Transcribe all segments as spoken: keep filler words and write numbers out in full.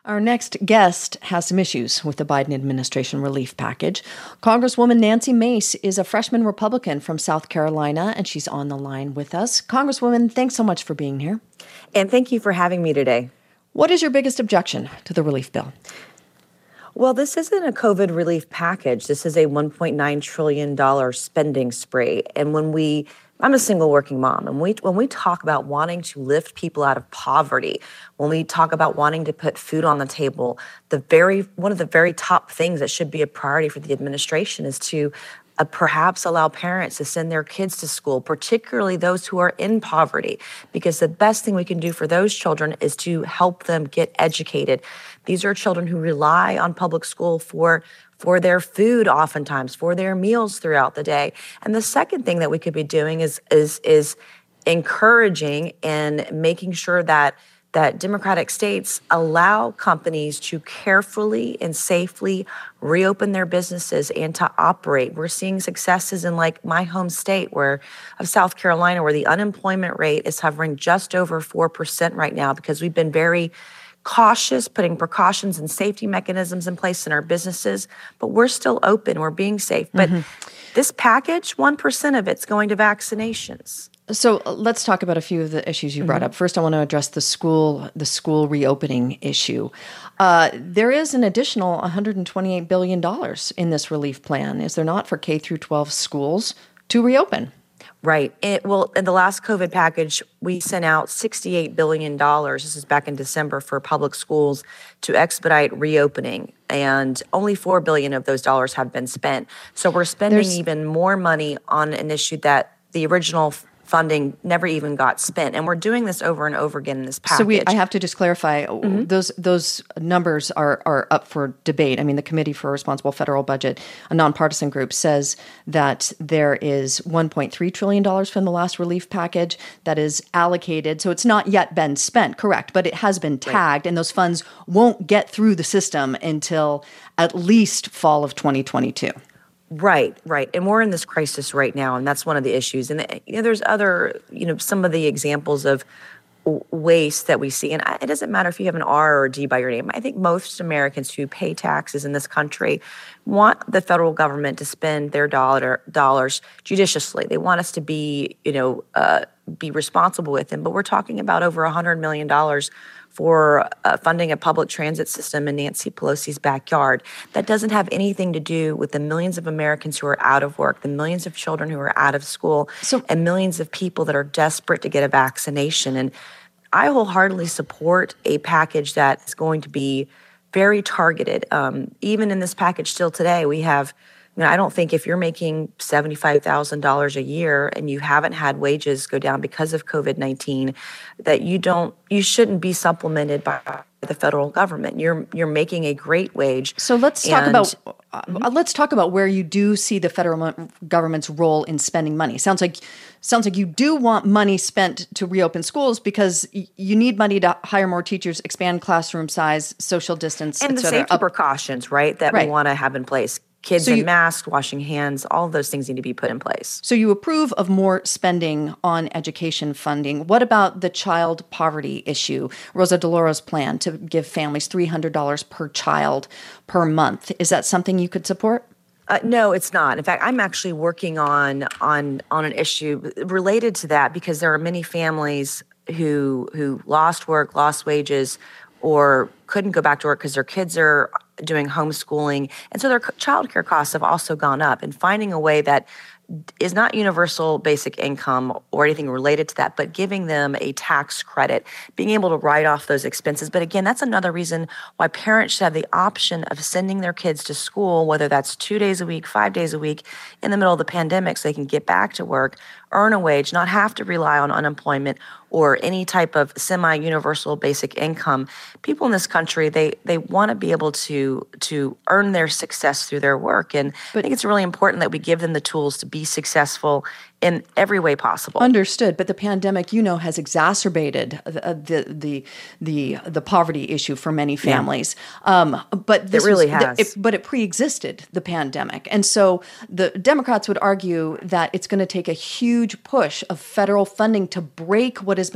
Our next guest has some issues with the Biden administration relief package. Congresswoman Nancy Mace is a freshman Republican from South Carolina, and she's on the line with us. Congresswoman, thanks so much for being here. And thank you for having me today. What is your biggest objection to the relief bill? Well, this isn't a COVID relief package. This is a one point nine trillion dollars spending spree. And when we I'm a single working mom, and we, when we talk about wanting to lift people out of poverty, when we talk about wanting to put food on the table, the very one of the very top things that should be a priority for the administration is to uh, perhaps allow parents to send their kids to school, particularly those who are in poverty, because the best thing we can do for those children is to help them get educated. These are children who rely on public school for for their food oftentimes, for their meals throughout the day. And the second thing that we could be doing is is is encouraging and making sure that that Democratic states allow companies to carefully and safely reopen their businesses and to operate. We're seeing successes in like my home state where of South Carolina, where the unemployment rate is hovering just over four percent right now because we've been very cautious, putting precautions and safety mechanisms in place in our businesses, but we're still open, we're being safe. But mm-hmm. this package, one percent of it's going to vaccinations. So uh, let's talk about a few of the issues you brought mm-hmm. up. First, I want to address the school the school reopening issue. Uh, there is an additional one hundred twenty-eight billion dollars in this relief plan, is there not, for K through twelve schools to reopen? Right. It, well, in the last COVID package, we sent out sixty-eight billion dollars, this is back in December, for public schools to expedite reopening. And only four billion dollars of those dollars have been spent. So we're spending There's... even more money on an issue that the original funding never even got spent. And we're doing this over and over again in this package. So we, I have to just clarify, mm-hmm. those those numbers are, are up for debate. I mean, the Committee for Responsible Federal Budget, a nonpartisan group, says that there is one point three trillion dollars from the last relief package that is allocated. So it's not yet been spent, correct, but it has been tagged, right. And those funds won't get through the system until at least fall of twenty twenty-two. Right, right. And we're in this crisis right now, and that's one of the issues. And you know, there's other, you know, some of the examples of waste that we see. And it doesn't matter if you have an R or a D by your name. I think most Americans who pay taxes in this country want the federal government to spend their dollar dollars judiciously. They want us to be, you know, uh, be responsible with them. But we're talking about over one hundred million dollars for uh, funding a public transit system in Nancy Pelosi's backyard. That doesn't have anything to do with the millions of Americans who are out of work, the millions of children who are out of school, so, and millions of people that are desperate to get a vaccination. And I wholeheartedly support a package that is going to be very targeted. Um, even in this package still today, we have, you know, I don't think if you're making seventy-five thousand dollars a year and you haven't had wages go down because of COVID nineteen, that you don't, you shouldn't be supplemented by the federal government. You're you're making a great wage. So let's talk and, about uh, mm-hmm. let's talk about where you do see the federal government's role in spending money. Sounds like sounds like you do want money spent to reopen schools because y- you need money to hire more teachers, expand classroom size, social distance, and the safety precautions, right, that right. we want to have in place. Kids so in you, masks, washing hands, all of those things need to be put in place. So you approve of more spending on education funding. What about the child poverty issue? Rosa DeLaura's plan to give families three hundred dollars per child per month. Is that something you could support? Uh, no, it's not. In fact, I'm actually working on on on an issue related to that because there are many families who who lost work, lost wages, or couldn't go back to work because their kids are doing homeschooling. And so their childcare costs have also gone up. And finding a way that is not universal basic income or anything related to that, but giving them a tax credit, being able to write off those expenses. But again, that's another reason why parents should have the option of sending their kids to school, whether that's two days a week, five days a week, in the middle of the pandemic so they can get back to work, earn a wage, not have to rely on unemployment or any type of semi-universal basic income. People in this country, they they want to be able to to earn their success through their work. And but, I think it's really important that we give them the tools to be successful in every way possible. Understood. But the pandemic, you know, has exacerbated the the the the, the poverty issue for many families. Yeah. Um, but this it really was, has. The, it, but it pre-existed the pandemic. And so the Democrats would argue that it's going to take a huge push of federal funding to break what has been an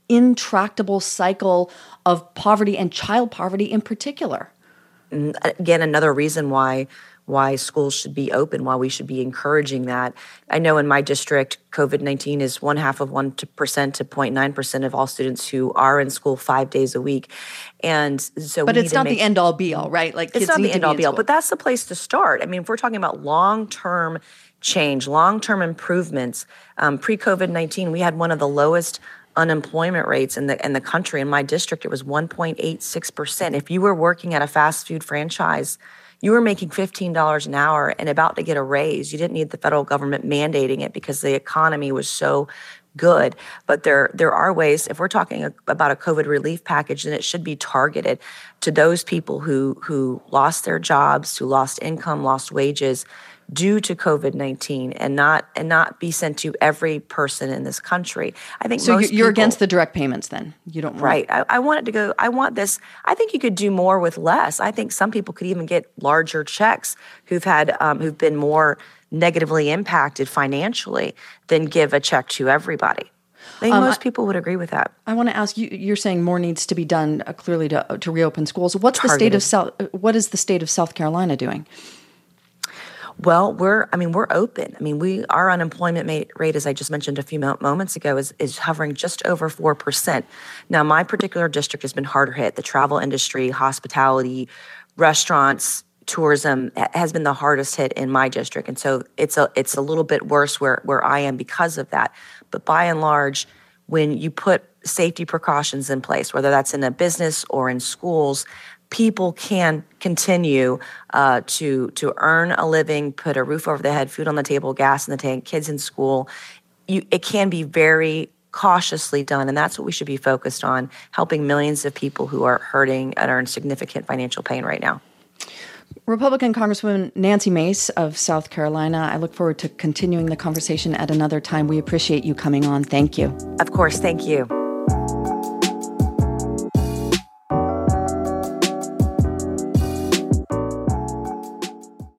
intractable cycle of poverty and child poverty in particular. And again, another reason why why schools should be open, why we should be encouraging that. I know in my district, COVID nineteen is one half of one percent to zero point nine percent of all students who are in school five days a week. And so, but we it's need to not make, the end all be all, right? Like, it's kids not need the to end be all in be all, school. but that's the place to start. I mean, if we're talking about long-term change, long-term improvements, um, pre-COVID nineteen, we had one of the lowest unemployment rates in the in the country. In my district, it was one point eight six percent. If you were working at a fast food franchise, you were making fifteen dollars an hour and about to get a raise. You didn't need the federal government mandating it because the economy was so good. But there there are ways, if we're talking about a COVID relief package, then it should be targeted to those people who who lost their jobs, who lost income, lost wages due to COVID nineteen, and not and not be sent to every person in this country. I think so. Most you're people, against the direct payments, then? You don't want right? I, I want it to go. I want this. I think you could do more with less. I think some people could even get larger checks who've had um, who've been more negatively impacted financially than give a check to everybody. I think um, most people would agree with that. I want to ask you. You're saying more needs to be done uh, clearly to to reopen schools. What's Targeted. the state of South? What is the state of South Carolina doing? Well, we're, I mean, we're open. I mean, we, our unemployment rate, as I just mentioned a few moments ago, is, is hovering just over four percent. Now, my particular district has been harder hit. The travel industry, hospitality, restaurants, tourism has been the hardest hit in my district. And so it's a, it's a little bit worse where, where I am because of that. But by and large, when you put safety precautions in place, whether that's in a business or in schools, people can continue uh, to to earn a living, put a roof over their head, food on the table, gas in the tank, kids in school. You, it can be very cautiously done, and that's what we should be focused on, helping millions of people who are hurting and are in significant financial pain right now. Republican Congresswoman Nancy Mace of South Carolina, I look forward to continuing the conversation at another time. We appreciate you coming on. Thank you. Of course. Thank you.